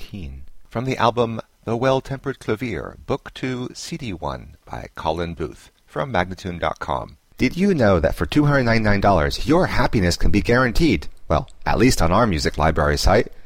19, from the album The Well-Tempered Clavier, Book 2, CD 1 by Colin Booth, from Magnatune.com. Did you know that for $299 your happiness can be guaranteed? Well, at least on our music library site.